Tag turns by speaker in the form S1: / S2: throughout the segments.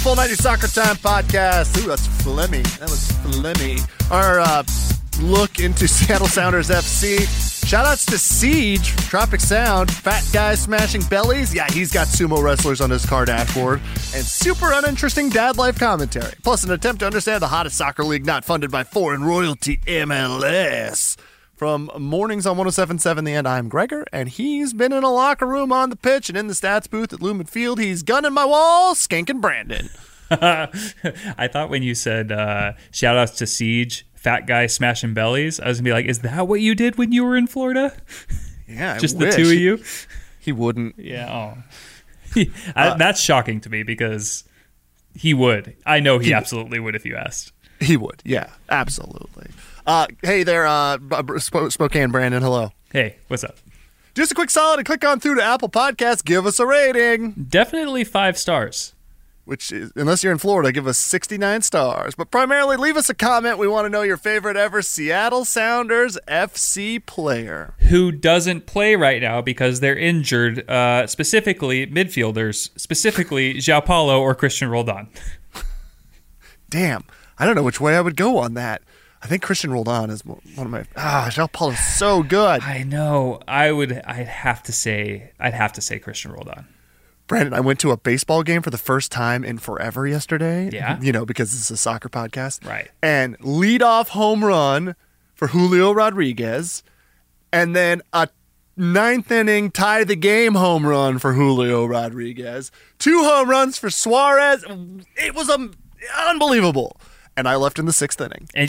S1: Full 90 Soccer Time podcast. Ooh, that's Flemmy. That was Flemmy. Our look into Seattle Sounders FC. Shoutouts to Siege, Tropic Sound, Fat Guy Smashing Bellies. Yeah, he's got sumo wrestlers on his car dashboard. And super uninteresting dad life commentary. Plus an attempt to understand the hottest soccer league not funded by foreign royalty, MLS. From Mornings on 107.7 The End, I'm Gregor, and he's been in a locker room, on the pitch, and in the stats booth at Lumen Field. He's gunning my wall, skanking Brandon.
S2: I thought when you said shout-outs to Siege, Fat Guy Smashing Bellies, I was going to be like, is that what you did when you were in Florida?
S1: Yeah,
S2: Just the two of you?
S1: He wouldn't.
S2: Yeah, that's shocking to me because he would. I know he absolutely would if you asked.
S1: He would, yeah, absolutely. Hey there, Spokane Brandon, hello.
S2: Hey, what's up?
S1: Just a quick solid and click on through to Apple Podcasts. Give us a rating.
S2: Definitely 5 stars.
S1: Which is, unless you're in Florida, give us 69 stars. But primarily, leave us a comment. We want to know your favorite ever Seattle Sounders FC player.
S2: Who doesn't play right now because they're injured, specifically midfielders, specifically João Paulo or Christian Roldan.
S1: Damn, I don't know which way I would go on that. I think Christian Roldan is one of my... João Paulo is so good.
S2: I know. I'd have to say Christian Roldan.
S1: Brandon, I went to a baseball game for the first time in forever yesterday.
S2: Yeah.
S1: You know, because this is a soccer podcast.
S2: Right.
S1: And leadoff home run for Julio Rodriguez. And then a 9th inning tie the game home run for Julio Rodriguez. 2 home runs for Suarez. It was unbelievable. And I left in the 6th inning.
S2: And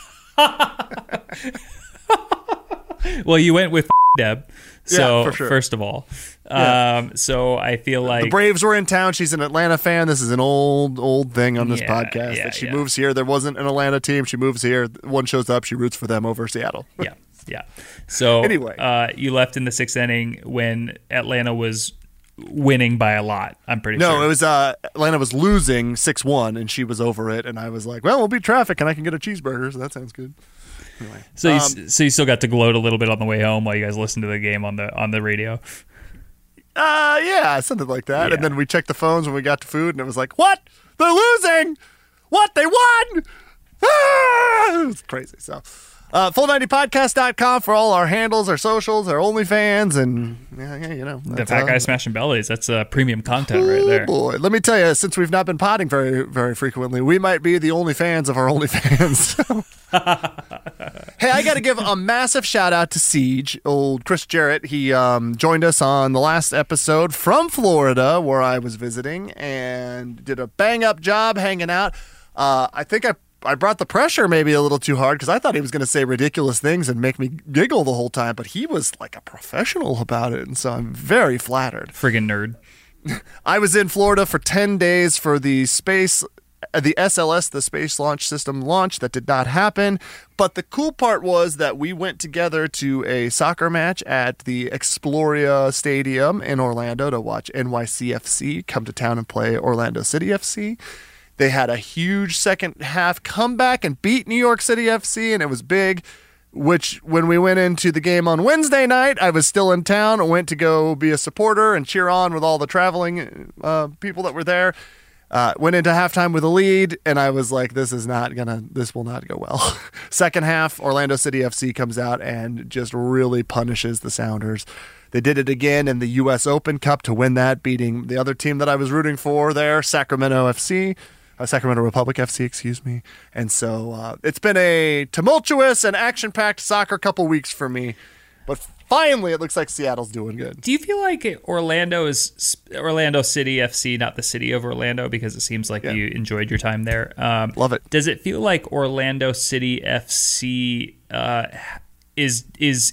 S2: well, you went with Deb. So,
S1: yeah, for sure.
S2: First of all, so I feel like
S1: the Braves were in town. She's an Atlanta fan. This is an old thing on this podcast that she moves here. There wasn't an Atlanta team. She moves here. One shows up. She roots for them over Seattle.
S2: Yeah. So
S1: anyway,
S2: you left in the 6th inning when Atlanta was winning by a lot. I'm pretty sure.
S1: No, it was Atlanta was losing 6-1, and she was over it. And I was like, well, we'll beat traffic, and I can get a cheeseburger. So that sounds good. Anyway,
S2: so you still got to gloat a little bit on the way home while you guys listened to the game on the radio.
S1: Yeah, something like that. Yeah. And then we checked the phones when we got to food, and it was like, what? They're losing! What? They won! It was crazy. So, full90podcast.com for all our handles, our socials, our OnlyFans, and you know.
S2: The Fat Guy Smashing Bellies. That's premium content right there.
S1: Boy, let me tell you, since we've not been potting very, very frequently, we might be the only fans of our OnlyFans. Hey, I got to give a massive shout out to Siege, old Chris Jarrett. He joined us on the last episode from Florida, where I was visiting, and did a bang up job hanging out. I think I brought the pressure maybe a little too hard because I thought he was going to say ridiculous things and make me giggle the whole time, but he was like a professional about it, and so I'm very flattered.
S2: Friggin' nerd.
S1: I was in Florida for 10 days for the SLS, the Space Launch System launch. That did not happen. But the cool part was that we went together to a soccer match at the Exploria Stadium in Orlando to watch NYCFC come to town and play Orlando City FC. They had a huge second half comeback and beat New York City FC, and it was big. Which, when we went into the game on Wednesday night, I was still in town. I went to go be a supporter and cheer on with all the traveling people that were there. Went into halftime with a lead, and I was like, this will not go well. Second half, Orlando City FC comes out and just really punishes the Sounders. They did it again in the U.S. Open Cup to win that, beating the other team that I was rooting for there, Sacramento Republic FC, excuse me. And so it's been a tumultuous and action-packed soccer couple weeks for me. But finally, it looks like Seattle's doing good.
S2: Do you feel like Orlando is Orlando City FC, not the city of Orlando, because it seems like you enjoyed your time there?
S1: Love it.
S2: Does it feel like Orlando City FC is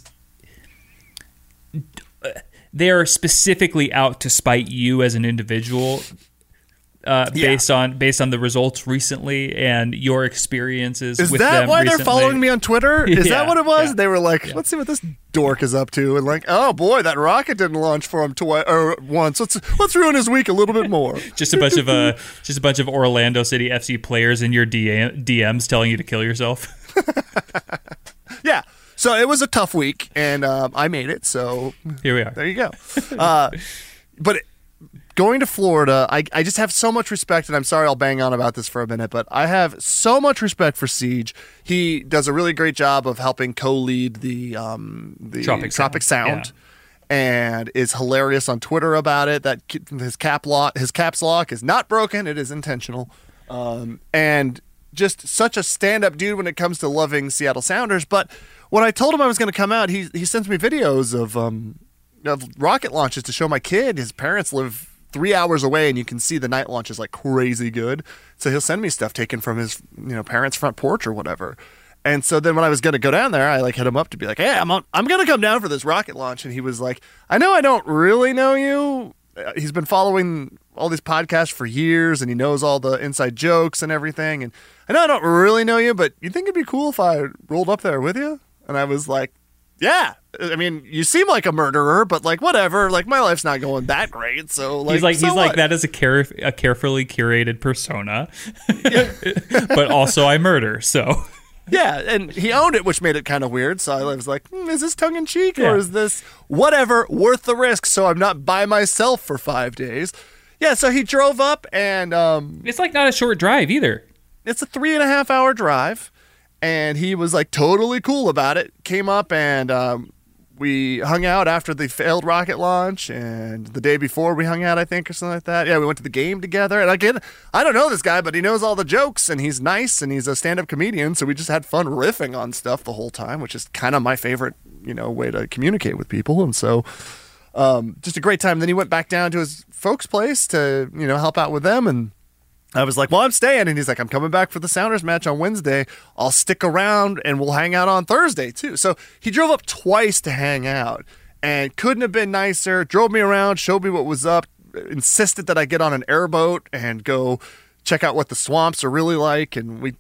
S2: they're specifically out to spite you as an individual? Based on the results recently and your experiences with them recently. Is that why they're
S1: following me on Twitter? Is that what it was? Yeah. They were like, let's see what this dork is up to. And like, oh boy, that rocket didn't launch for him once. Let's ruin his week a little bit more.
S2: Just a bunch of Orlando City FC players in your DMs telling you to kill yourself.
S1: Yeah. So it was a tough week, and I made it. So
S2: here we are.
S1: There you go. But going to Florida, I just have so much respect, and I'm sorry I'll bang on about this for a minute, but I have so much respect for Siege. He does a really great job of helping co-lead the Tropic Sound.
S2: Yeah.
S1: And is hilarious on Twitter about it. That his caps lock is not broken; it is intentional. And just such a stand-up dude when it comes to loving Seattle Sounders. But when I told him I was going to come out, he sends me videos of rocket launches to show my kid. His parents live 3 hours away, and you can see the night launches like crazy good. So he'll send me stuff taken from his parents' front porch or whatever. And so then when I was going to go down there, I like hit him up to be like, hey, I'm going to come down for this rocket launch. And he was like, I know I don't really know you. He's been following all these podcasts for years, and he knows all the inside jokes and everything. And I know I don't really know you, but you think it'd be cool if I rolled up there with you? And I was like, yeah. I mean, you seem like a murderer, but like whatever. Like my life's not going that great. So like,
S2: he's like that is a carefully curated persona, but also I murder. So.
S1: Yeah, and he owned it, which made it kind of weird. So I was like, is this tongue-in-cheek or is this whatever, worth the risk so I'm not by myself for 5 days? Yeah, so he drove up and...
S2: it's like not a short drive either.
S1: It's a 3.5-hour drive, and he was like totally cool about it. Came up and we hung out after the failed rocket launch, and the day before we hung out, I think, or something like that. Yeah, we went to the game together, and I don't know this guy, but he knows all the jokes, and he's nice, and he's a stand-up comedian, so we just had fun riffing on stuff the whole time, which is kind of my favorite, way to communicate with people, and so just a great time. Then he went back down to his folks' place to, help out with them, and I was like, well, I'm staying. And he's like, I'm coming back for the Sounders match on Wednesday. I'll stick around and we'll hang out on Thursday too. So he drove up twice to hang out and couldn't have been nicer. Drove me around, showed me what was up, insisted that I get on an airboat and go check out what the swamps are really like. And we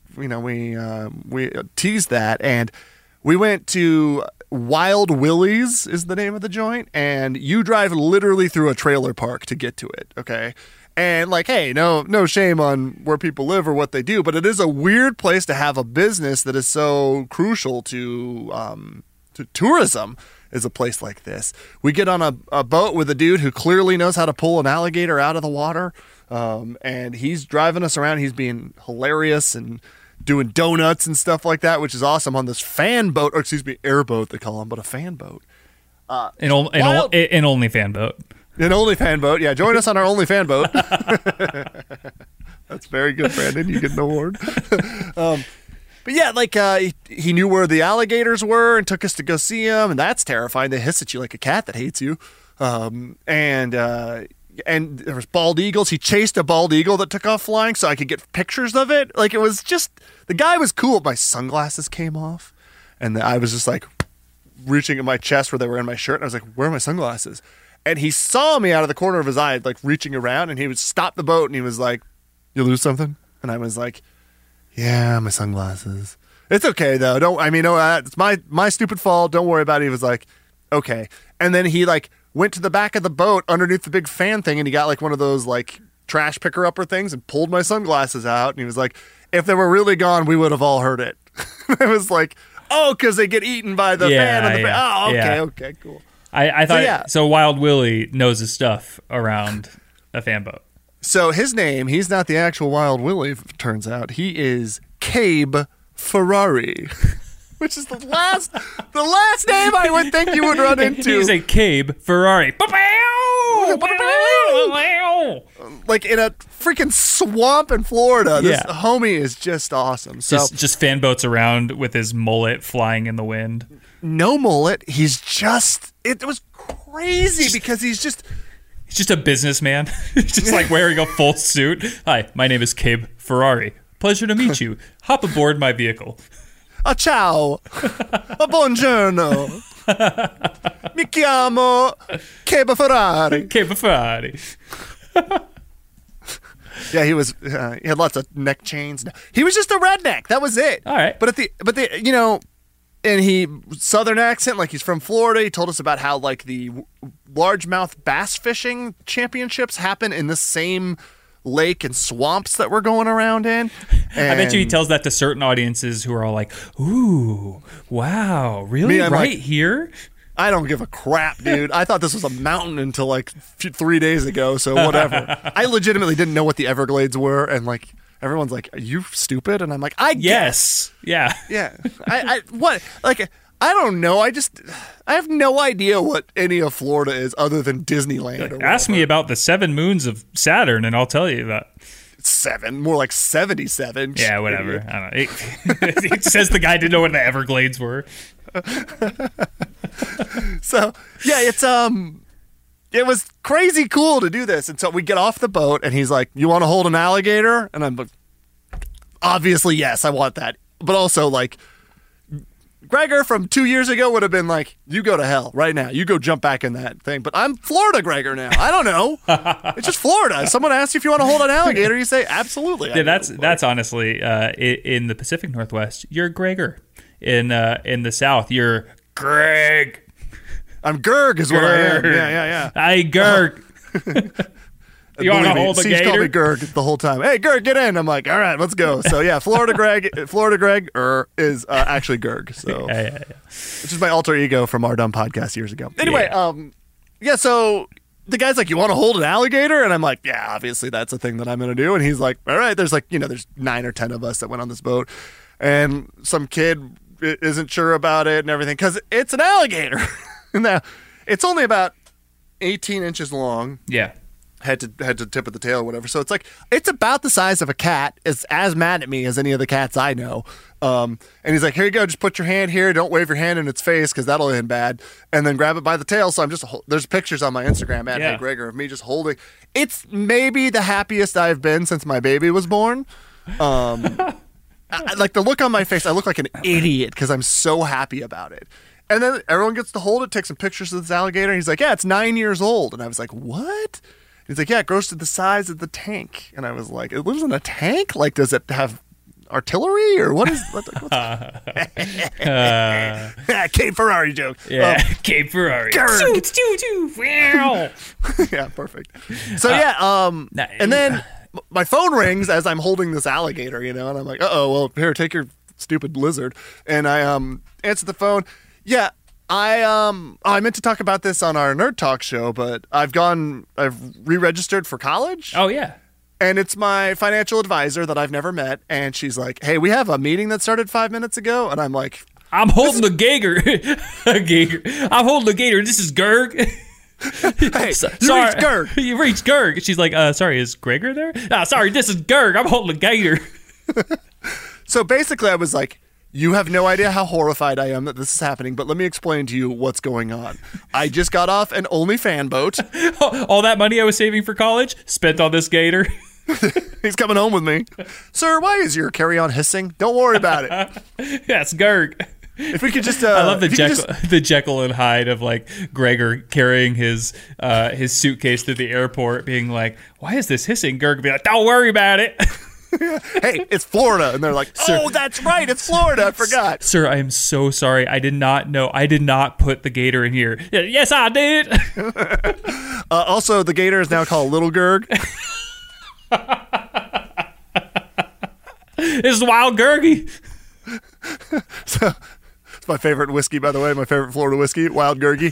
S1: teased that. And we went to Wild Willie's is the name of the joint. And you drive literally through a trailer park to get to it. Okay. And like, hey, no shame on where people live or what they do, but it is a weird place to have a business that is so crucial to tourism. Is a place like this. We get on a boat with a dude who clearly knows how to pull an alligator out of the water, and he's driving us around. He's being hilarious and doing donuts and stuff like that, which is awesome on this fan boat, or excuse me, airboat they call them, but a fan boat.
S2: An only fan boat.
S1: An OnlyFan boat. Yeah, join us on our OnlyFan boat. That's very good, Brandon. You get an award. But yeah, like he knew where the alligators were and took us to go see them, and that's terrifying. They hiss at you like a cat that hates you. And there was bald eagles. He chased a bald eagle that took off flying so I could get pictures of it. Like it was just, the guy was cool. My sunglasses came off, and I was just like reaching at my chest where they were in my shirt, and I was like, where are my sunglasses? And he saw me out of the corner of his eye, like reaching around, and he would stop the boat, and he was like, you lose something? And I was like, yeah, my sunglasses. It's okay, though. It's my stupid fault. Don't worry about it. He was like, okay. And then he like went to the back of the boat underneath the big fan thing, and he got like one of those like trash picker-upper things and pulled my sunglasses out. And he was like, if they were really gone, we would have all heard it. I was like, oh, because they get eaten by the fan. And the oh, okay, okay, cool.
S2: I thought so. Wild Willie knows his stuff around a fan boat.
S1: So his name, he's not the actual Wild Willie. Turns out he is Cabe Ferrari, which is the last name I would think you would run into.
S2: He's a Cabe Ferrari,
S1: like in a freaking swamp in Florida. This homie is just awesome. So
S2: just fan boats around with his mullet flying in the wind.
S1: No mullet. He's just. It was crazy because he's just
S2: a businessman. Just like wearing a full suit. Hi, my name is Cabe Ferrari. Pleasure to meet you. Hop aboard my vehicle.
S1: Ciao. Buongiorno. Mi chiamo Cabe Ferrari.
S2: Cabe Ferrari.
S1: Yeah, he was. He had lots of neck chains. He was just a redneck. That was it.
S2: All right.
S1: But and he southern accent, like he's from Florida. He told us about how like the largemouth bass fishing championships happen in the same lake and swamps that we're going around in. And
S2: I bet you he tells that to certain audiences who are all like, "Ooh, wow, really? Right here?"
S1: I don't give a crap, dude. I thought this was a mountain until like 3 days ago, so whatever. I legitimately didn't know what the Everglades were, and like everyone's like, "Are you stupid?" And I'm like, "I guess,
S2: yeah."
S1: I what like I don't know. I have no idea what any of Florida is other than Disneyland.
S2: Ask me about the 7 moons of Saturn, and I'll tell you that.
S1: 7, more like 77.
S2: Yeah, whatever. I don't know. It says the guy didn't know what the Everglades were.
S1: So yeah, it was crazy cool to do this. And so we get off the boat, and he's like, "You want to hold an alligator?" And I'm like, "Obviously, yes, I want that." But also, like, Gregor from 2 years ago would have been like, "You go to hell right now. You go jump back in that thing." But I'm Florida Gregor now. I don't know. It's just Florida. If someone asks you if you want to hold an alligator, you say, "Absolutely."
S2: Yeah, that's honestly in the Pacific Northwest, you're Gregor. In the South, you're Greg.
S1: I'm Gerg is what I am. Yeah.
S2: Hey, Gerg. You want to hold the gator?
S1: She's called me Gerg the whole time. "Hey, Gerg, get in." I'm like, "All right, let's go." So yeah, Florida Greg is actually Gerg. So
S2: yeah.
S1: Which is my alter ego from our dumb podcast years ago. Anyway, so the guy's like, "You want to hold an alligator?" And I'm like, "Yeah, obviously that's a thing that I'm going to do." And he's like, "All right." There's like, there's 9 or 10 of us that went on this boat, and some kid isn't sure about it and everything because it's an alligator. Now, it's only about 18 inches long.
S2: Yeah.
S1: Head to tip of the tail or whatever. So it's like, it's about the size of a cat. It's as mad at me as any of the cats I know. And he's like, "Here you go. Just put your hand here. Don't wave your hand in its face because that'll end bad. And then grab it by the tail." So there's pictures on my Instagram at Hey Gregor of me just holding. It's maybe the happiest I've been since my baby was born. Like the look on my face, I look like an idiot because I'm so happy about it. And then everyone gets to hold it, take some pictures of this alligator. And he's like, "Yeah, it's 9 years old." And I was like, "What?" He's like, "Yeah, it grows to the size of the tank." And I was like, "It lives in a tank? Like, does it have artillery or what is Cape Ferrari joke.
S2: Yeah, Cape Ferrari.
S1: Yeah, perfect. So and then my phone rings as I'm holding this alligator, and I'm like, "Uh-oh, well, here, take your stupid lizard." And I answer the phone. Yeah, I meant to talk about this on our Nerd Talk show, but I've re-registered for college.
S2: Oh, yeah.
S1: And it's my financial advisor that I've never met, and she's like, "Hey, we have a meeting that started 5 minutes ago," and I'm like,
S2: "I'm holding the gator." I'm holding the gator. This is Gerg.
S1: Hey, you reached Gerg.
S2: You reached Gerg. She's like, "Sorry, is Gregor there?" "Sorry, this is Gerg. I'm holding the gator."
S1: So basically, I was like, "You have no idea how horrified I am that this is happening, but let me explain to you what's going on. I just got off an OnlyFans boat.
S2: All that money I was saving for college, spent on this gator."
S1: He's coming home with me. "Sir, why is your carry-on hissing? Don't worry about it."
S2: Yeah, it's Gerg.
S1: If we could just,
S2: I love the Jekyll and Hyde of like Gregor carrying his suitcase through the airport, being like, "Why is this hissing?" Gerg be like, "Don't worry about it."
S1: "Hey, it's Florida," and they're like, "Oh, that's right, it's Florida. I forgot."
S2: "Sir, I am so sorry. I did not know. I did not put the gator in here." "Yes, I did."
S1: Also, the gator is now called Little Gerg.
S2: It's Wild Gergie.
S1: So, it's my favorite whiskey, by the way. My favorite Florida whiskey, Wild Gergie.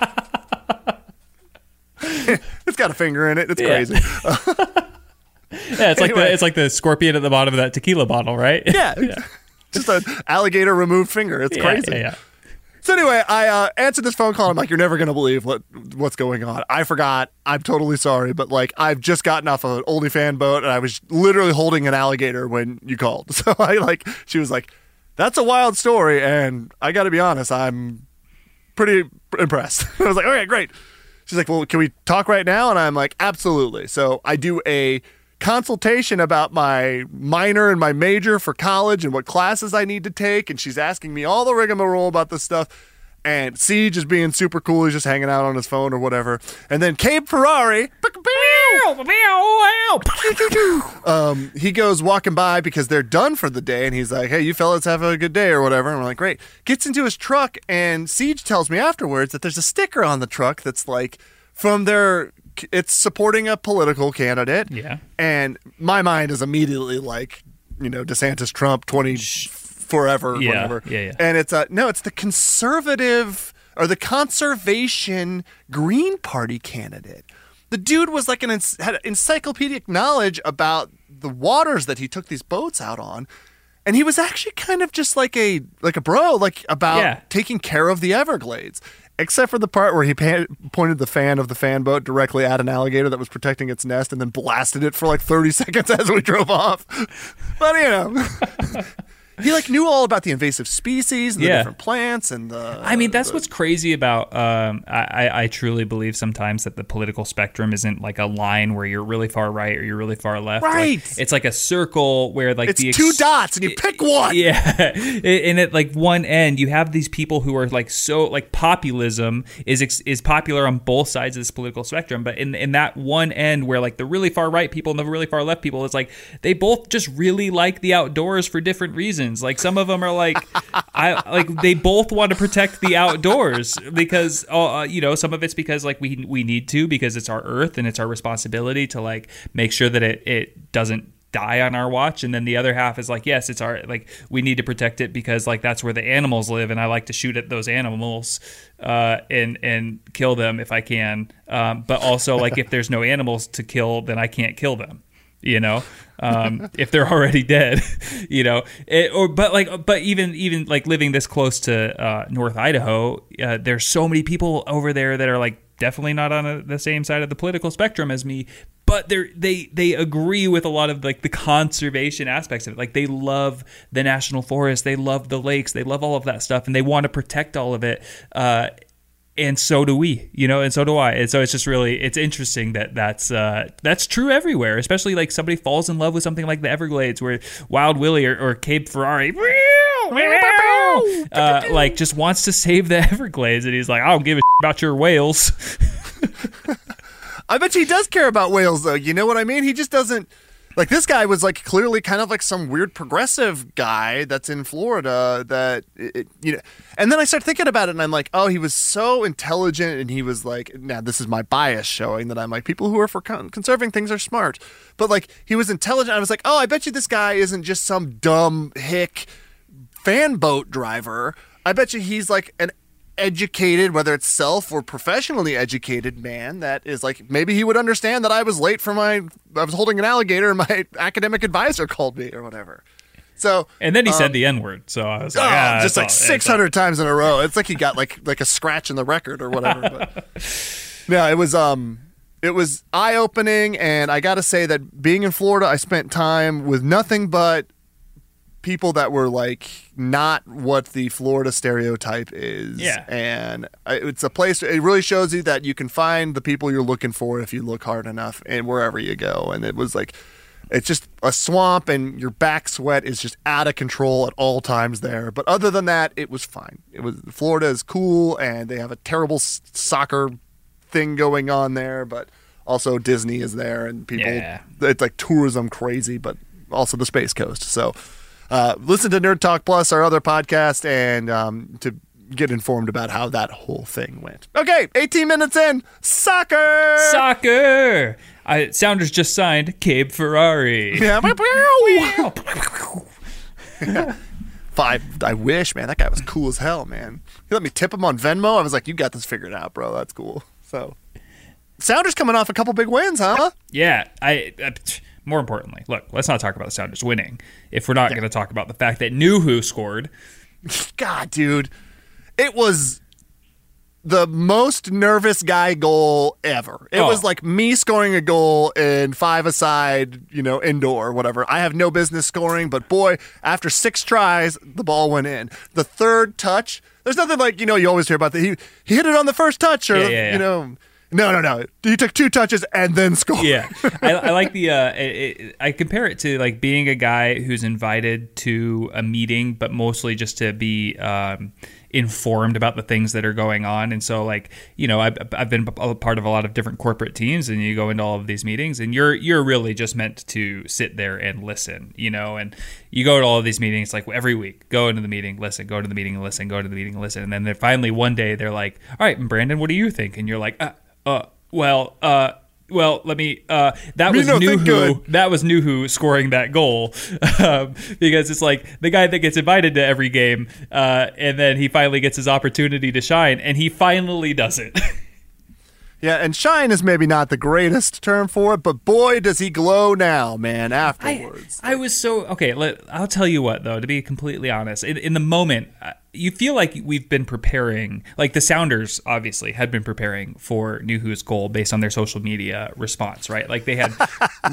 S1: It's got a finger in it. It's crazy.
S2: Yeah, it's like the scorpion at the bottom of that tequila bottle, right?
S1: Yeah. Just an alligator removed finger. It's crazy.
S2: Yeah.
S1: So anyway, I answered this phone call. I'm like, "You're never going to believe what's going on. I forgot. I'm totally sorry. But like, I've just gotten off an OnlyFans boat, and I was literally holding an alligator when you called." So she was like, "That's a wild story." And I got to be honest, I'm pretty impressed. I was like, "Okay, great." She's like, "Well, can we talk right now?" And I'm like, "Absolutely." So I do a consultation about my minor and my major for college and what classes I need to take, and she's asking me all the rigmarole about this stuff. And Siege is being super cool. He's just hanging out on his phone or whatever. And then Cape Ferrari, he goes walking by because they're done for the day, and he's like, "Hey, you fellas have a good day," or whatever. And I'm like, "Great." Gets into his truck, and Siege tells me afterwards that there's a sticker on the truck that's like from their... It's supporting a political candidate.
S2: Yeah.
S1: And my mind is immediately like, DeSantis, Trump, 20 forever, whatever.
S2: Yeah.
S1: And it's it's the conservative, or the Conservation Green Party candidate. The dude was like had encyclopedic knowledge about the waters that he took these boats out on. And he was actually kind of just like a bro, like about taking care of the Everglades. Except for the part where he pointed the fan of the fan boat directly at an alligator that was protecting its nest and then blasted it for like 30 seconds as we drove off. But, you know, he like knew all about the invasive species and the different plants and the...
S2: I mean, that's what's crazy about... I truly believe sometimes that the political spectrum isn't like a line where you're really far right or you're really far left.
S1: Right.
S2: Like, it's like a circle where like...
S1: It's two dots and you pick one.
S2: Yeah. And at like one end, you have these people who are like so... Like populism is popular on both sides of this political spectrum. But in that one end where like the really far right people and the really far left people, it's like they both just really like the outdoors for different reasons. Like some of them are like, they both want to protect the outdoors because, some of it's because like we need to because it's our earth and it's our responsibility to like make sure that it doesn't die on our watch. And then the other half is like, yes, it's our, like we need to protect it because like that's where the animals live and I like to shoot at those animals and kill them if I can. But also like if there's no animals to kill, then I can't kill them. If they're already dead, but even like living this close to North Idaho, there's so many people over there that are like definitely not on the same side of the political spectrum as me, but they agree with a lot of like the conservation aspects of it. Like they love the national forest, they love the lakes, they love all of that stuff, and they want to protect all of it. And so do we, and so do I. And so it's just really, it's interesting that's true everywhere, especially like somebody falls in love with something like the Everglades where Wild Willie or Cabe Ferrari, like just wants to save the Everglades. And he's like, I don't give a shit about your whales.
S1: I bet he does care about whales though. You know what I mean? He just doesn't. Like this guy was like clearly kind of like some weird progressive guy that's in Florida that, and then I start thinking about it and I'm like, oh, he was so intelligent and he was like, now this is my bias showing that I'm like, people who are for conserving things are smart. But like he was intelligent. I was like, oh, I bet you this guy isn't just some dumb hick fan boat driver. I bet you he's like an educated, whether it's self or professionally educated man that is like, maybe he would understand that I was late for I was holding an alligator and my academic advisor called me or whatever. So,
S2: and then he said the N-word. So I was like,
S1: just like 600 times in a row. It's like he got like a scratch in the record or whatever. But yeah, it was eye-opening. And I got to say that being in Florida, I spent time with nothing but people that were like not what the Florida stereotype is.
S2: Yeah.
S1: And it's a place, it really shows you that you can find the people you're looking for if you look hard enough and wherever you go. And it was like, it's just a swamp and your back sweat is just out of control at all times there. But other than that, it was fine. Florida is cool and they have a terrible soccer thing going on there, but also Disney is there and people, it's like tourism crazy, but also the Space Coast. So, listen to Nerd Talk Plus, our other podcast, and to get informed about how that whole thing went. Okay, 18 minutes in. Soccer!
S2: Sounders just signed Cabe Ferrari.
S1: Yeah. I wish, man. That guy was cool as hell, man. He let me tip him on Venmo. I was like, you got this figured out, bro. That's cool. So, Sounders coming off a couple big wins, huh?
S2: Yeah, more importantly, look, let's not talk about the Sounders winning if we're not going to talk about the fact that Nuhu scored.
S1: God, dude. It was the most nervous guy goal ever. It was like me scoring a goal in 5-a-side, indoor, whatever. I have no business scoring, but boy, after 6 tries, the ball went in. The third touch, there's nothing like, you always hear about that. He hit it on the first touch or, No. He took 2 touches and then scored.
S2: Yeah. I like I compare it to like being a guy who's invited to a meeting, but mostly just to be informed about the things that are going on. And so like, I've been a part of a lot of different corporate teams and you go into all of these meetings and you're really just meant to sit there and listen, and you go to all of these meetings like every week, go into the meeting, listen, go to the meeting and listen, go to the meeting and listen. And then finally one day they're like, all right, Brandon, what do you think? And you're like, Well, let me. That was
S1: Mino, think good.
S2: Nuhu. That was Nuhu scoring that goal, because it's like the guy that gets invited to every game, and then he finally gets his opportunity to shine, and he finally does it.
S1: Yeah, and shine is maybe not the greatest term for it, but boy, does he glow now, man, afterwards.
S2: I was so... Okay, I'll tell you what, though, to be completely honest. In the moment, you feel like we've been preparing... Like, the Sounders, obviously, had been preparing for Nuhu's goal based on their social media response, right? Like, they had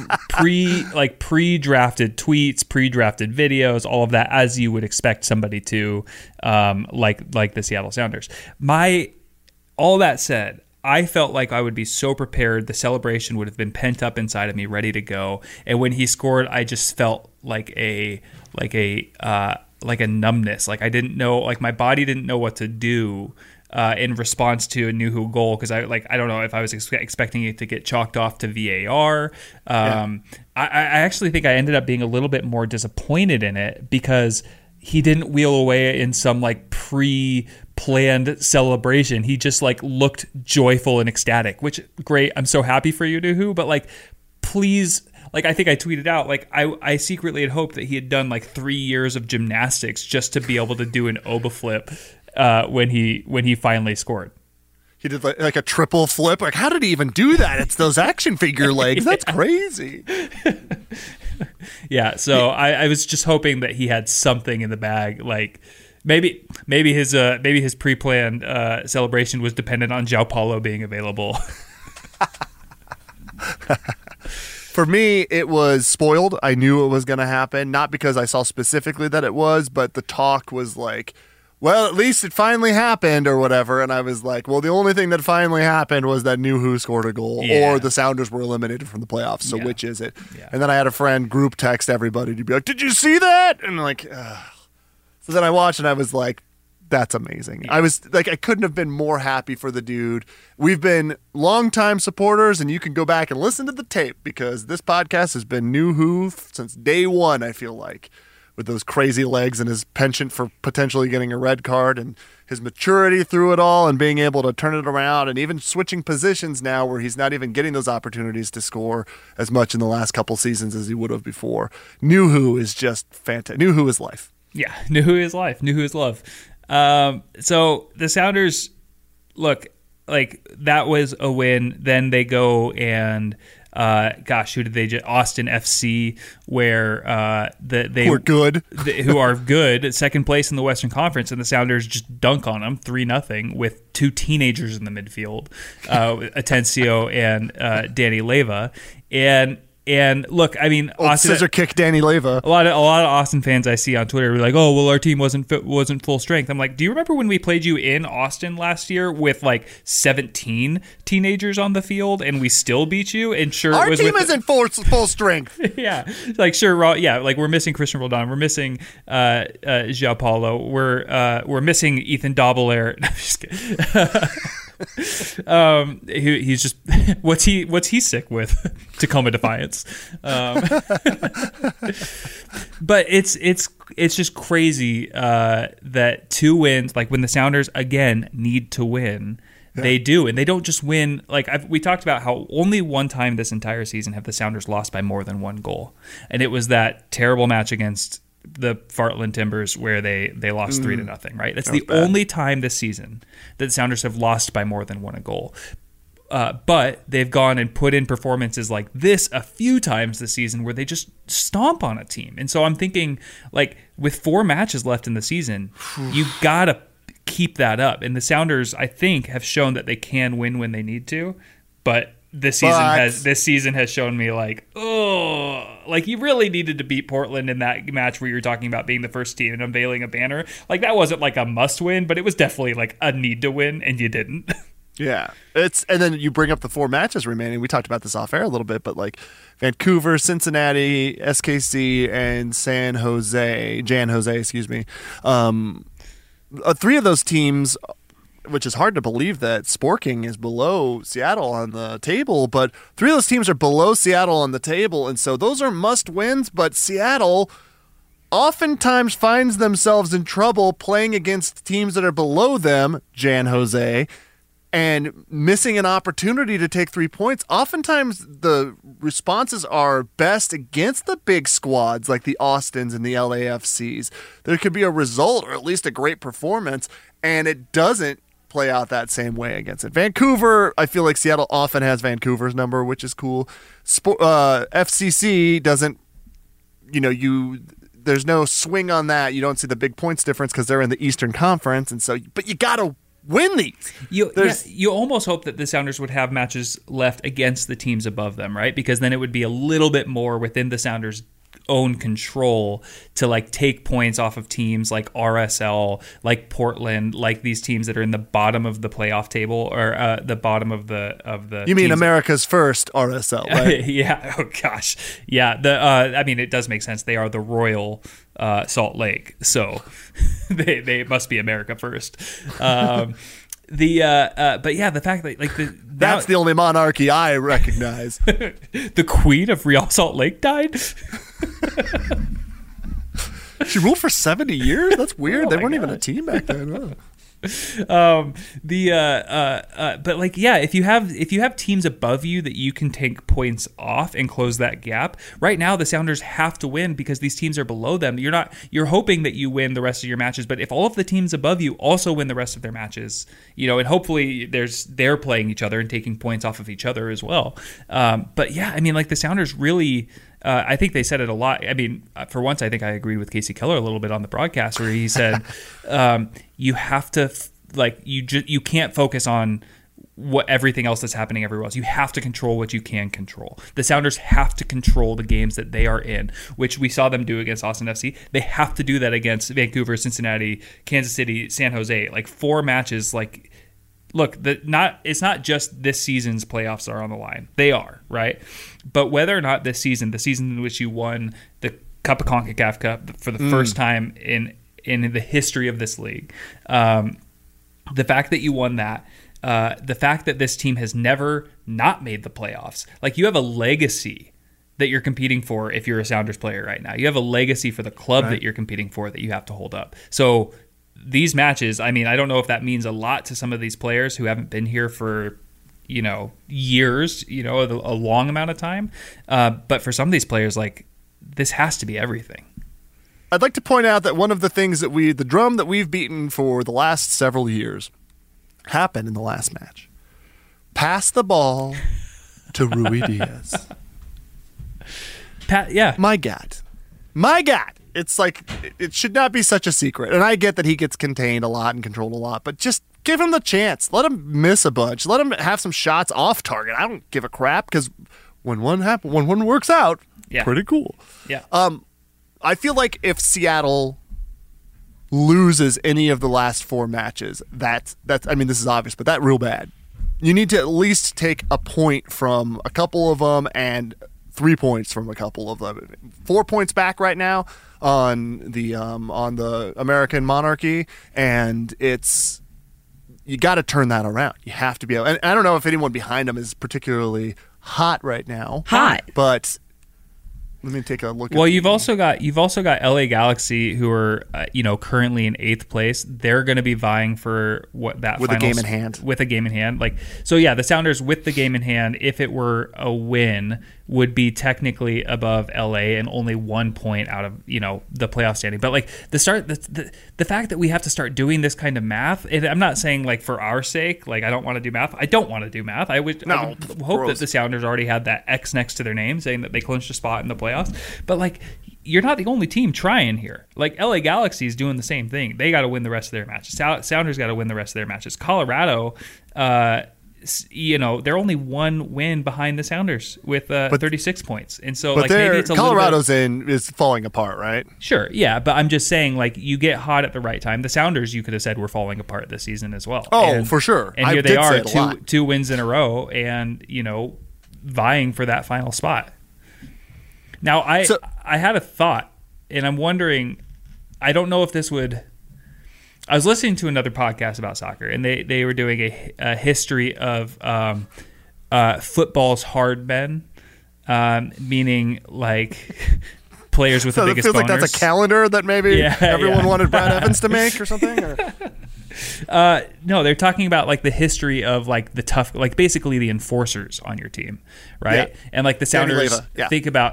S2: pre-drafted tweets, pre-drafted videos, all of that, as you would expect somebody to, like the Seattle Sounders. All that said... I felt like I would be so prepared. The celebration would have been pent up inside of me, ready to go. And when he scored, I just felt like a numbness. Like I didn't know, like my body didn't know what to do in response to a Nuhu goal, because I don't know if I was expecting it to get chalked off to VAR. I actually think I ended up being a little bit more disappointed in it because he didn't wheel away in some like pre-planned celebration. He just like looked joyful and ecstatic, which great. I'm so happy for you, Nuhu, but like, please, like I think I tweeted out, like I secretly had hoped that he had done like 3 years of gymnastics just to be able to do an Oba flip when he finally scored.
S1: He did like a triple flip. Like, how did he even do that? It's those action figure legs. That's crazy.
S2: Yeah, so I was just hoping that he had something in the bag, like maybe his pre-planned celebration was dependent on João Paulo being available.
S1: For me, it was spoiled. I knew it was going to happen, not because I saw specifically that it was, but the talk was like, well, at least it finally happened or whatever. And I was like, well, the only thing that finally happened was that Nuhu scored a goal or the Sounders were eliminated from the playoffs. So which is it? Yeah. And then I had a friend group text everybody to be like, did you see that? And like, ugh. So then I watched and I was like, that's amazing. Yeah. I was like, I couldn't have been more happy for the dude. We've been longtime supporters, and you can go back and listen to the tape because this podcast has been Nuhu since day one, I feel like. With those crazy legs and his penchant for potentially getting a red card and his maturity through it all and being able to turn it around and even switching positions now where he's not even getting those opportunities to score as much in the last couple seasons as he would have before. Nuhu is just fantastic. Nuhu is life.
S2: Yeah, Nuhu is life. Nuhu is love. So the Sounders, look, like that was a win. Then they go and... who did they just Austin FC, where they
S1: were good,
S2: who are good, second place in the Western Conference, and the Sounders just dunk on them 3-0 with two teenagers in the midfield, Atencio and Danny Leyva, and look, I mean,
S1: Austin, scissor kick Danny Leyva.
S2: A lot of Austin fans I see on Twitter were like, "Oh, well, our team wasn't full strength." I'm like, "Do you remember when we played you in Austin last year with like 17 teenagers on the field, and we still beat you?" And sure,
S1: our team isn't full strength.
S2: Yeah, like sure, yeah, like we're missing Christian Roldan, we're missing João Paulo, we're missing Ethan Dobbelaere. No, I'm just kidding. He's just what's he sick with? Tacoma Defiance. But it's just crazy that 2 wins, like when the Sounders again need to win, they do, and they don't just win. Like we talked about how only one time this entire season have the Sounders lost by more than 1 goal, and it was that terrible match against the Fartland Timbers where they lost 3-0, right? That's the only time this season that the Sounders have lost by more than 1 goal. But they've gone and put in performances like this a few times this season where they just stomp on a team. And so I'm thinking, like, with 4 matches left in the season, you gotta keep that up. And the Sounders, I think, have shown that they can win when they need to, but this season has shown me like, oh, like you really needed to beat Portland in that match where you're talking about being the first team and unveiling a banner. Like that wasn't like a must win, but it was definitely like a need to win, and you didn't.
S1: Yeah, and then you bring up the 4 matches remaining. We talked about this off air a little bit, but like Vancouver, Cincinnati, SKC, and Jan Jose, excuse me. 3 of those teams, which is hard to believe that Sporking is below Seattle on the table, but 3 of those teams are below Seattle on the table, and so those are must-wins, but Seattle oftentimes finds themselves in trouble playing against teams that are below them, Jan Jose, and missing an opportunity to take 3 points. Oftentimes the responses are best against the big squads like the Austins and the LAFCs. There could be a result or at least a great performance, and it doesn't play out that same way against it. Vancouver, I feel like Seattle often has Vancouver's number, which is cool. FCC doesn't, there's no swing on that. You don't see the big points difference because they're in the Eastern Conference, and so, but you got to win these.
S2: You almost hope that the Sounders would have matches left against the teams above them, right? Because then it would be a little bit more within the Sounders' own control to like take points off of teams like RSL, like Portland, like these teams that are in the bottom of the playoff table or the bottom of the.
S1: You mean America's first RSL, right?
S2: Yeah. Oh gosh. Yeah. I mean, it does make sense. They are the Royal Salt Lake, so they must be America first. But yeah, the fact that
S1: that's the only monarchy I recognize.
S2: The Queen of Real Salt Lake died.
S1: She ruled for 70 years. That's weird. They weren't even a team back then.
S2: But like, yeah, if you have teams above you that you can take points off and close that gap, right now the Sounders have to win because these teams are below them. You're hoping that you win the rest of your matches, but if all of the teams above you also win the rest of their matches, and hopefully they're playing each other and taking points off of each other as well. But yeah, I mean, like the Sounders really. I think they said it a lot. I mean, for once, I think I agreed with Casey Keller a little bit on the broadcast where he said, you have to, you can't focus on what everything else that's happening everywhere else. You have to control what you can control. The Sounders have to control the games that they are in, which we saw them do against Austin FC. They have to do that against Vancouver, Cincinnati, Kansas City, San Jose. Like 4 matches, like... Look, it's not just this season's playoffs are on the line. They are, right? But whether or not this season, the season in which you won the Cup of CONCACAF Cup for the first time in the history of this league, the fact that you won that, the fact that this team has never not made the playoffs, like you have a legacy that you're competing for if you're a Sounders player right now. You have a legacy for the club that you're competing for that you have to hold up. So these matches, I mean, I don't know if that means a lot to some of these players who haven't been here for, years, a long amount of time. But for some of these players, like, this has to be everything.
S1: I'd like to point out that one of the things that the drum that we've beaten for the last several years happened in the last match. Pass the ball to Rui Diaz.
S2: Yeah.
S1: My God. It's like, it should not be such a secret. And I get that he gets contained a lot and controlled a lot, but just give him the chance. Let him miss a bunch. Let him have some shots off target. I don't give a crap because when one works out, pretty cool.
S2: Yeah.
S1: I feel like if Seattle loses any of the last 4 matches, that's I mean, this is obvious, but that's real bad. You need to at least take a point from a couple of them and 3 points from a couple of them. 4 points back right now on the American monarchy, and you got to turn that around. You have to be able. And I don't know if anyone behind them is particularly hot right now. But let me take a look.
S2: Well, you've also got LA Galaxy, who are currently in 8th place. They're going to be vying for with a game in hand. With a game in hand, the Sounders with the game in hand, if it were a win, would be technically above LA and only 1 point out of the playoff standing. But the fact that we have to start doing this kind of math, and I'm not saying for our sake, I don't want to do math. I don't want to do math. I would hope that the Sounders already had that X next to their name saying that they clinched a spot in the playoffs. But you're not the only team trying here. LA Galaxy is doing the same thing. They got to win the rest of their matches. Sounders got to win the rest of their matches. Colorado, they're only 1 win behind the Sounders with 36 points, and so maybe it's
S1: Colorado's is falling apart, right?
S2: Sure, yeah, but I'm just saying, you get hot at the right time. The Sounders, you could have said, were falling apart this season as well.
S1: Oh, for sure.
S2: And here they are, two wins in a row, and vying for that final spot. Now, I had a thought, and I'm wondering, I don't know if this would... I was listening to another podcast about soccer, and they were doing a history of football's hard men, meaning players with the biggest boners.
S1: It feels like that's a calendar that maybe everyone wanted Brad Evans to make or something? Or?
S2: No, they're talking about like the history of like the tough, like basically the enforcers on your team, right?
S1: Yeah.
S2: And like the Sounders think about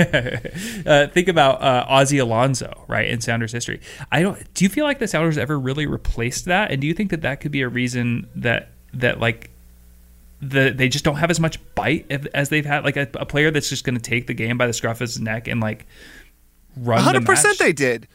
S2: Ozzie Alonso, right, in Sounders history. Do you feel like the Sounders ever really replaced that? And do you think that that could be a reason that like they just don't have as much bite as they've had, like a player that's just going to take the game by the scruff of his neck and like run 100% the match?
S1: They did.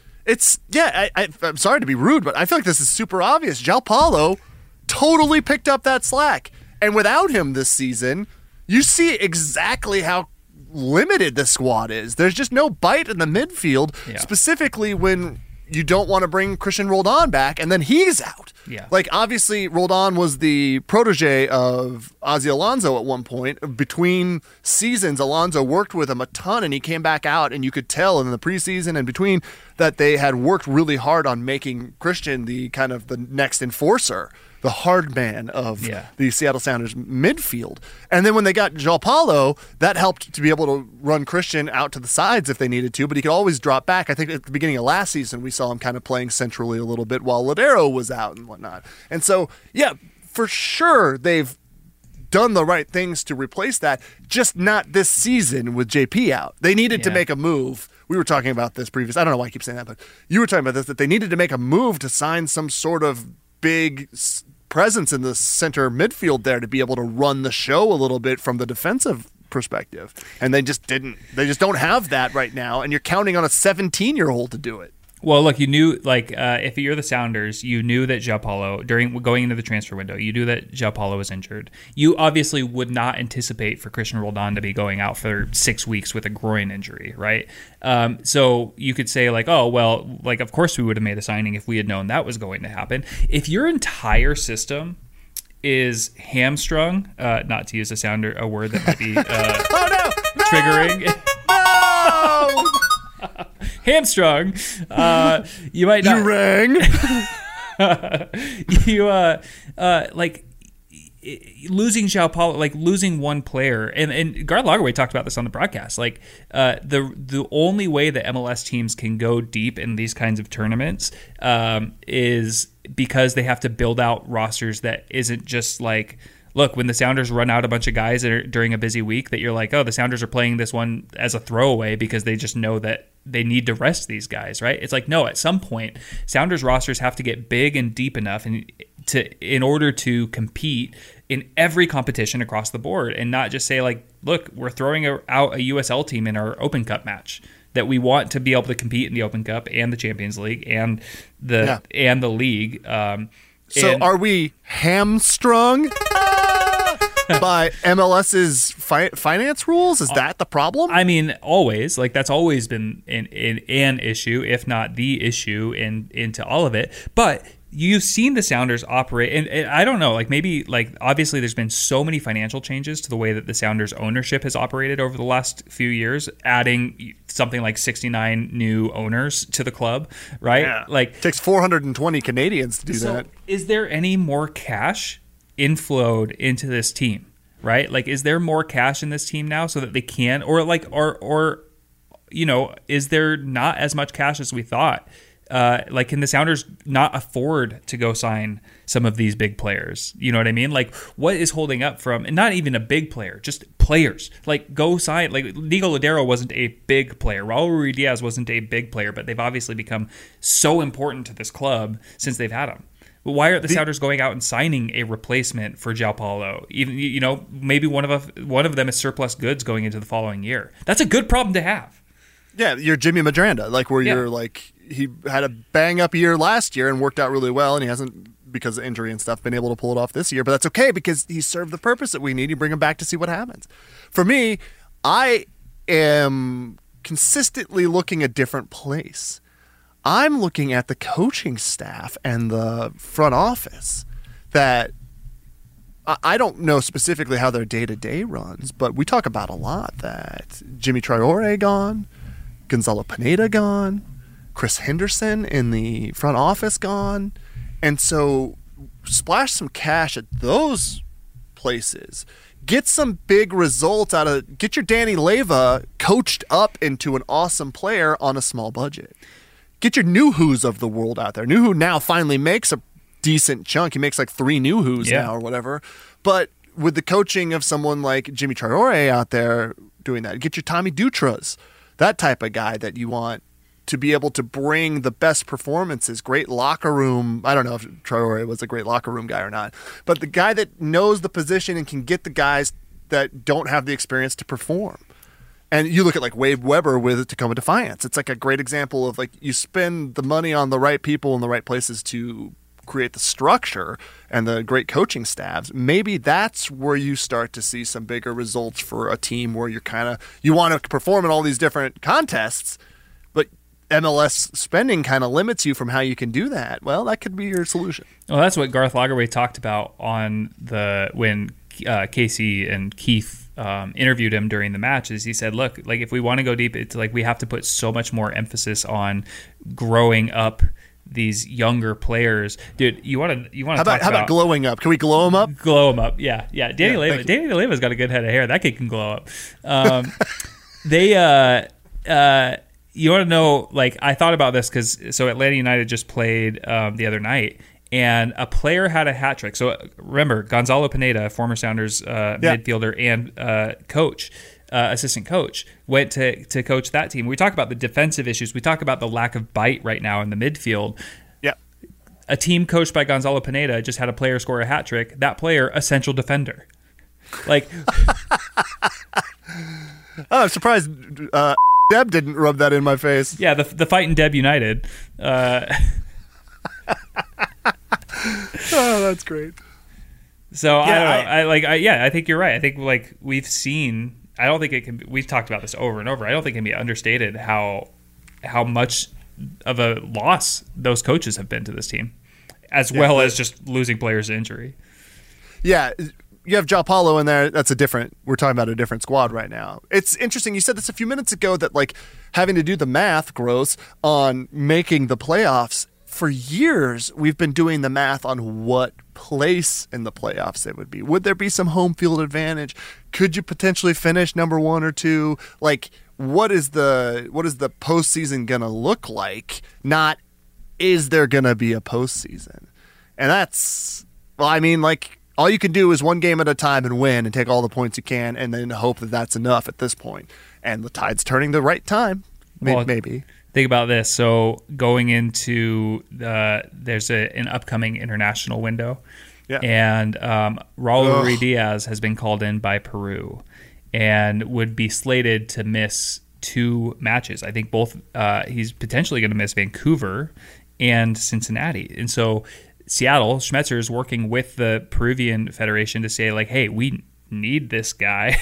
S1: I'm sorry to be rude, but I feel like this is super obvious. João Paulo totally picked up that slack. And without him this season, you see exactly how limited the squad is. There's just no bite in the midfield, specifically when you don't want to bring Christian Roldan back, and then he's out.
S2: Yeah.
S1: Like, obviously, Roldan was the protege of Ozzie Alonso at one point. Between seasons, Alonso worked with him a ton, and he came back out, and you could tell in the preseason and between that they had worked really hard on making Christian the kind of the next enforcer, the hard man of the Seattle Sounders midfield. And then when they got João Paulo, that helped to be able to run Christian out to the sides if they needed to, but he could always drop back. I think at the beginning of last season, we saw him kind of playing centrally a little bit while Lodeiro was out and whatnot. And so, yeah, for sure, they've done the right things to replace that, just not this season with JP out. They needed to make a move. We were talking about this previous. I don't know why I keep saying that, but you were talking about this, that they needed to make a move to sign some sort of big presence in the center midfield there to be able to run the show a little bit from the defensive perspective. And they just didn't. They just don't have that right now, and you're counting on a 17-year-old to do it.
S2: Well, look, you knew, like, if you're the Sounders, you knew that João Paulo, going into the transfer window, you knew that João Paulo was injured. You obviously would not anticipate for Christian Roldan to be going out for 6 weeks with a groin injury, right? So you could say, like, oh, well, like, of course we would have made a signing if we had known that was going to happen. If your entire system is hamstrung, not to use a word that might be triggering.
S1: No!
S2: Hamstrung, you might not.
S1: You rang.
S2: Like losing João Paulo, like losing one player, and Garth Lagerwey talked about this on the broadcast. Like the only way that MLS teams can go deep in these kinds of tournaments is because they have to build out rosters that isn't just like, look, when the Sounders run out a bunch of guys during a busy week, that you're like, oh, the Sounders are playing this one as a throwaway because they just know that they need to rest these guys, right? It's like, no, at some point, Sounders rosters have to get big and deep enough in order to compete in every competition across the board, and not just say like, look, we're throwing out a USL team in our Open Cup match, that we want to be able to compete in the Open Cup and the Champions League and the league.
S1: So are we hamstrung by MLS's finance rules? Is that the problem?
S2: I mean, always. Like, that's always been an issue, if not the issue into all of it. But you've seen the Sounders operate, and I don't know, like maybe, like obviously there's been so many financial changes to the way that the Sounders ownership has operated over the last few years, adding something like 69 new owners to the club, right?
S1: Yeah.
S2: Like,
S1: it takes 420 Canadians to do that.
S2: Is there any more cash inflowed into this team, right? Like, is there more cash in this team now so that they can, or you know, is there not as much cash as we thought? Like, can the Sounders not afford to go sign some of these big players? You know what I mean? Like, what is holding up from, and not even a big player, just players? Like, go sign, like, Nico Lodeiro wasn't a big player. Raul Ruidiaz wasn't a big player, but they've obviously become so important to this club since they've had him. But why aren't the Sounders going out and signing a replacement for João Paulo? Even, you know, maybe one of them is surplus goods going into the following year. That's a good problem to have.
S1: Yeah, you're Jimmy Madranda, like where you're like, he had a bang up year last year and worked out really well, and he hasn't, because of injury and stuff, been able to pull it off this year. But that's okay because he served the purpose that we need. You bring him back to see what happens. For me, I am consistently looking a different place. I'm looking at the coaching staff and the front office that I don't know specifically how their day-to-day runs, but we talk about a lot that Jimmy Traore gone, Gonzalo Pineda gone, Chris Henderson in the front office gone. And so splash some cash at those places. Get some big results out of, get your Danny Leyva coached up into an awesome player on a small budget. Get your Nuhus of the world out there. Nuhu now finally makes decent chunk. He makes like 3 new who's now or whatever. But with the coaching of someone like Jimmy Traore out there doing that, get your Tommy Dutras, that type of guy that you want to be able to bring the best performances, great locker room. I don't know if Traore was a great locker room guy or not, but the guy that knows the position and can get the guys that don't have the experience to perform. And you look at like Wade Weber with Tacoma Defiance. It's like a great example of like you spend the money on the right people in the right places to create the structure and the great coaching staffs. Maybe that's where you start to see some bigger results for a team where you want to perform in all these different contests, but MLS spending kind of limits you from how you can do that. Well, that could be your solution.
S2: Well, that's what Garth Lagerwey talked about when Casey and Keith interviewed him during the match. Is he said, look, like if we want to go deep, it's like we have to put so much more emphasis on growing up these younger players. Dude, you want to
S1: how about glowing up? Can we glow them up?
S2: Glow them up, yeah. Danny Leva's got a good head of hair. That kid can glow up. You want to know, like, I thought about this because Atlanta United just played the other night, and a player had a hat trick. So remember, Gonzalo Pineda, former Sounders midfielder and coach, assistant coach, went to coach that team. We talk about the defensive issues. We talk about the lack of bite right now in the midfield. Yeah, a team coached by Gonzalo Pineda just had a player score a hat trick. That player, a central defender. Like,
S1: I'm surprised Deb didn't rub that in my face.
S2: Yeah, the fight in Deb United.
S1: Oh, that's great.
S2: So I think you're right. I think like we've seen. I don't think it can. We've talked about this over and over. I don't think it can be understated how much of a loss those coaches have been to this team, as well as just losing players to injury.
S1: Yeah. You have João Paulo in there. We're talking about a different squad right now. It's interesting. You said this a few minutes ago that like having to do the math, gross, on making the playoffs. For years, we've been doing the math on what place in the playoffs it would be. Would there be some home field advantage? Could you potentially finish number 1 or 2? Like, what is the postseason gonna look like? Not, is there gonna be a postseason? And that's, well, I mean, like, all you can do is one game at a time and win and take all the points you can, and then hope that that's enough at this point. And the tide's turning the right time, maybe.
S2: Think about this. So going into there's an upcoming international window, and Raul Ruidiaz has been called in by Peru and would be slated to miss 2 matches. I think both he's potentially going to miss Vancouver and Cincinnati. And so Seattle, Schmetzer is working with the Peruvian Federation to say like, hey, we need this guy.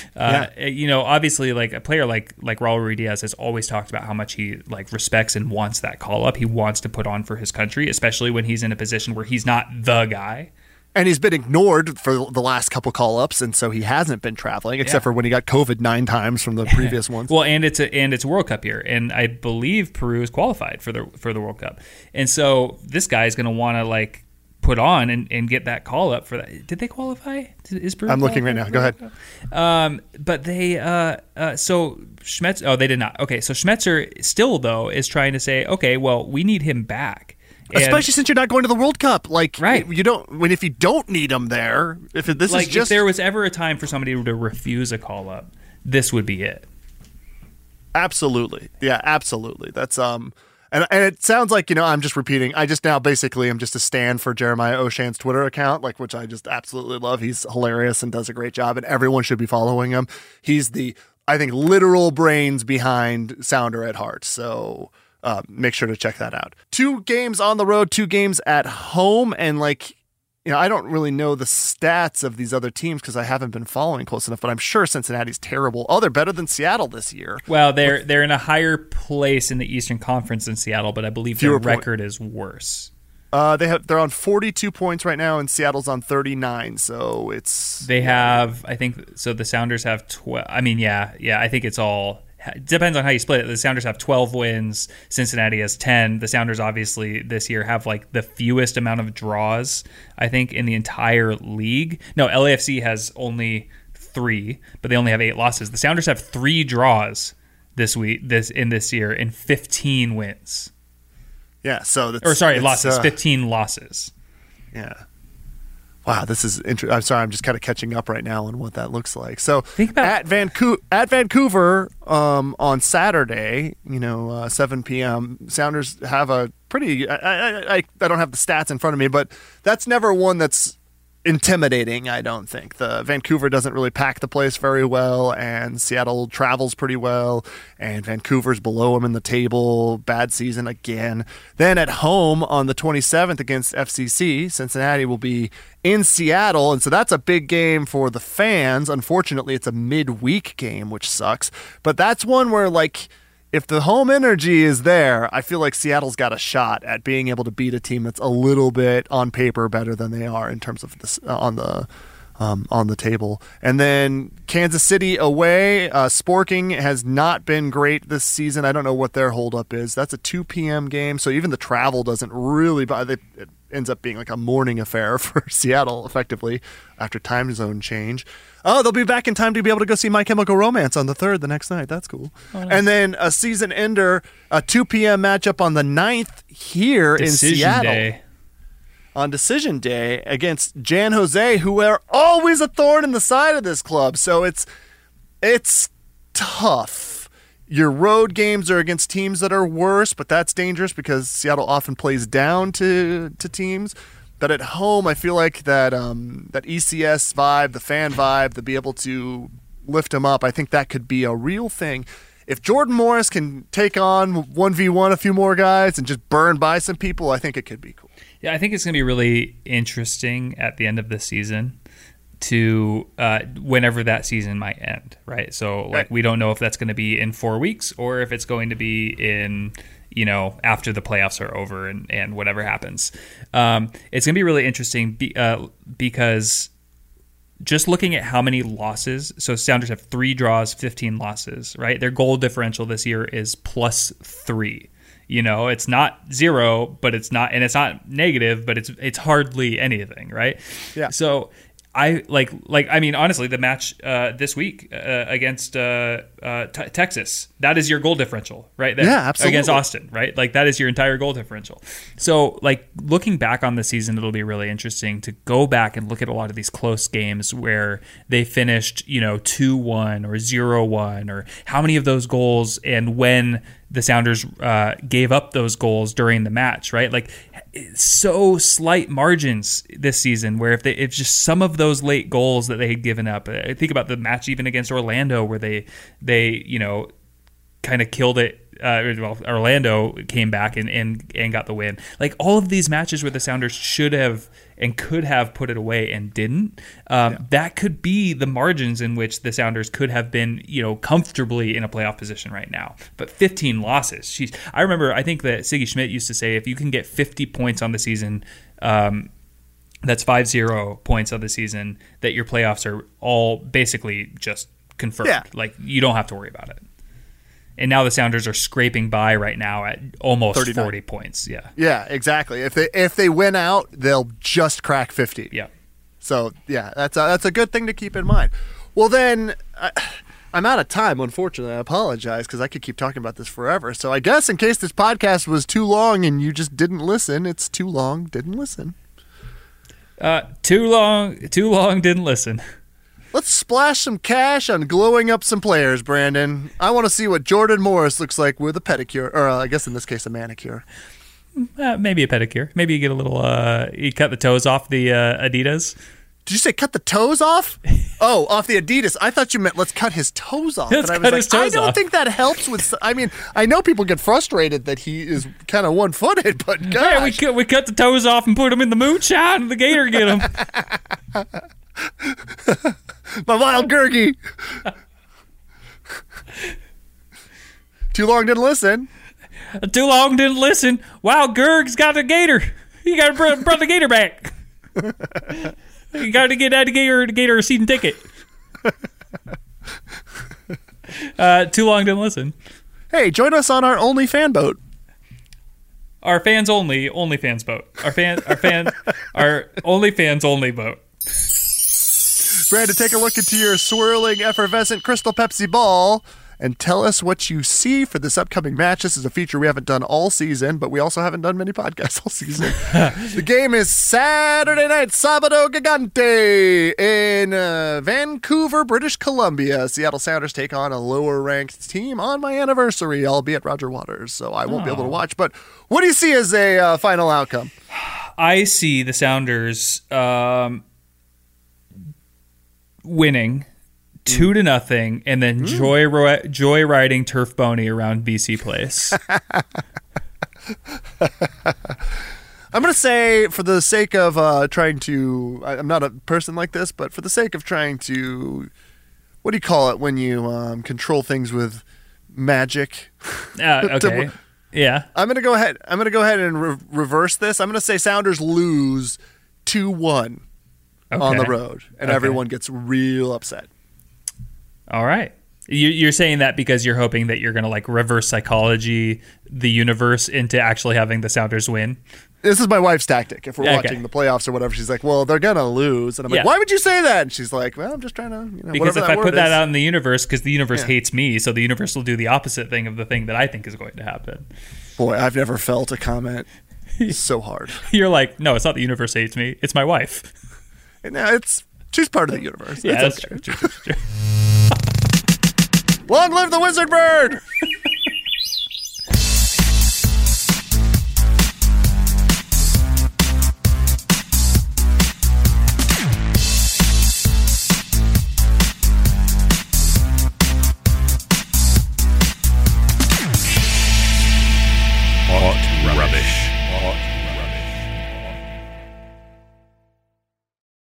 S2: Obviously like a player like Raul Ruidiaz has always talked about how much he like respects and wants that call up. He wants to put on for his country, especially when he's in a position where he's not the guy.
S1: And he's been ignored for the last couple call-ups, and so he hasn't been traveling, except for when he got COVID 9 times from the previous ones.
S2: Well, and it's a World Cup year, and I believe Peru is qualified for the World Cup, and so this guy is going to want to like put on and get that call up for that. Did they qualify? Is Peru?
S1: I'm looking right now. Go ahead.
S2: But they so Schmetzer. Oh, they did not. Okay, so Schmetzer still though is trying to say, okay, well, we need him back.
S1: Especially since you're not going to the World Cup, like
S2: right.
S1: You don't. If you don't need them there, if
S2: there was ever a time for somebody to refuse a call up, this would be it.
S1: Absolutely, yeah, absolutely. That's and it sounds like I'm just repeating. I'm just a stand for Jeremiah Oshan's Twitter account, like which I just absolutely love. He's hilarious and does a great job, and everyone should be following him. He's I think literal brains behind Sounder at heart. So. Make sure to check that out. 2 games on the road, 2 games at home. And I don't really know the stats of these other teams because I haven't been following close enough, but I'm sure Cincinnati's terrible. Oh, they're better than Seattle this year.
S2: Well, they're in a higher place in the Eastern Conference than Seattle, but I believe their record is worse.
S1: They're on 42 points right now, and Seattle's on 39. So the Sounders have 12. I mean, I think it's all. It depends on how you split it. The Sounders have 12 wins. Cincinnati has 10. The Sounders obviously this year have like the fewest amount of draws, I think, in the entire league. No, LAFC has only 3, but they only have 8 losses. The Sounders have 3 draws this year and 15 wins. Yeah, so
S2: losses. 15 losses.
S1: Yeah. Wow, this is interesting. I'm sorry, I'm just kind of catching up right now on what that looks like. So at Vancouver on Saturday, 7 p.m., Sounders have a pretty. I don't have the stats in front of me, but that's never one that's intimidating, I don't think. The Vancouver doesn't really pack the place very well, and Seattle travels pretty well, and Vancouver's below them in the table. Bad season again. Then at home on the 27th against FCC, Cincinnati will be in Seattle, and so that's a big game for the fans. Unfortunately, it's a midweek game, which sucks, but that's one where, like, if the home energy is there, I feel like Seattle's got a shot at being able to beat a team that's a little bit on paper better than they are in terms of this on the table. And then Kansas City away. Sporking has not been great this season. I don't know what their holdup is. That's a 2 p.m. game, so even the travel doesn't really. It ends up being like a morning affair for Seattle, effectively, after time zone change. Oh, they'll be back in time to be able to go see My Chemical Romance on the 3rd the next night. That's cool. Oh, nice. And then a season ender, a 2 p.m. matchup on the 9th here in Seattle. Day. On Decision Day against Jan Jose, who are always a thorn in the side of this club. So it's tough. Your road games are against teams that are worse, but that's dangerous because Seattle often plays down to teams. But at home, I feel like that ECS vibe, the fan vibe, to be able to lift them up, I think that could be a real thing. If Jordan Morris can take on 1v1 a few more guys and just burn by some people, I think it could be cool.
S2: Yeah, I think it's going to be really interesting at the end of the season to whenever that season might end, right? So, like, we don't know if that's going to be in 4 weeks or if it's going to be in, after the playoffs are over and whatever happens. It's going to be really interesting because just looking at how many losses, so Sounders have 3 draws, 15 losses, right? Their goal differential this year is +3. It's not 0, but it's not negative, but it's hardly anything, right?
S1: Yeah.
S2: So I honestly, the match this week against Texas, that is your goal differential, right?
S1: Yeah, absolutely.
S2: Against Austin, right? Like, that is your entire goal differential. So, like, looking back on the season, it'll be really interesting to go back and look at a lot of these close games where they finished, 2-1 or 0-1, or how many of those goals and when the Sounders gave up those goals during the match, right? Like, so slight margins this season where if just some of those late goals that they had given up, I think about the match even against Orlando where they kind of killed it. Orlando came back and got the win. Like, all of these matches where the Sounders should have and could have put it away and didn't, that could be the margins in which the Sounders could have been, comfortably in a playoff position right now. But 15 losses. Jeez. I think that Siggy Schmidt used to say, if you can get 50 points on the season, that's 50 points on the season, that your playoffs are all basically just confirmed. Yeah. Like, you don't have to worry about it. And now the Sounders are scraping by right now at almost 39. 40 points. Yeah.
S1: Yeah, exactly. If they win out, they'll just crack 50.
S2: Yeah.
S1: So, yeah, that's a good thing to keep in mind. Well, then, I'm out of time, unfortunately. I apologize because I could keep talking about this forever. So I guess in case this podcast was too long and you just didn't listen, it's too long, didn't listen.
S2: Too long, didn't listen.
S1: Let's splash some cash on glowing up some players, Brandon. I want to see what Jordan Morris looks like with a pedicure, or I guess in this case a manicure.
S2: Maybe a pedicure. Maybe you get a little, you cut the toes off the Adidas.
S1: Did you say cut the toes off? Oh, off the Adidas. I thought you meant let's cut his toes off.
S2: Let's cut his toes off.
S1: I don't think that helps with. I mean, I know people get frustrated that he is kind of one-footed, but gosh.
S2: Yeah, we cut the toes off and put them in the moonshine, and the gator get them.
S1: My wild Gurgi. Too long didn't listen.
S2: Too long didn't listen. Wild Gurg's got the gator. You got to bring the gator back. You got to get that gator a season ticket. Too long didn't listen.
S1: Hey, join us on our only fan boat.
S2: Our fans only fans boat. Our only fans only boat.
S1: Brandon, take a look into your swirling, effervescent Crystal Pepsi ball and tell us what you see for this upcoming match. This is a feature we haven't done all season, but we also haven't done many podcasts all season. The game is Saturday night, Sábado Gigante in Vancouver, British Columbia. Seattle Sounders take on a lower-ranked team on my anniversary. I'll be at Roger Waters, so I won't be able to watch. But what do you see as a final outcome?
S2: I see the Sounders winning 2-0, and then joyriding Turf Boney around BC Place.
S1: I'm going to say, for the sake of trying to, I'm not a person like this, but for the sake of trying to, what do you call it when you control things with magic?
S2: Okay. Yeah.
S1: I'm going to go ahead and reverse this. I'm going to say Sounders lose 2-1 on the road, and everyone gets real upset.
S2: All right. You're saying that because you're hoping that you're going to like reverse psychology the universe into actually having the Sounders win?
S1: This is my wife's tactic. If we're watching the playoffs or whatever, she's like, well, they're going to lose. And I'm like, why would you say that? And she's like, well, I'm just trying to,
S2: because if I put that out in the universe, because the universe hates me, so the universe will do the opposite thing of the thing that I think is going to happen.
S1: Boy, I've never felt a comment so hard.
S2: You're like, no, it's not the universe hates me. It's my wife.
S1: No, she's part of the universe.
S2: Yeah,
S1: it's
S2: that's
S1: okay.
S2: true.
S1: Long live the wizard bird!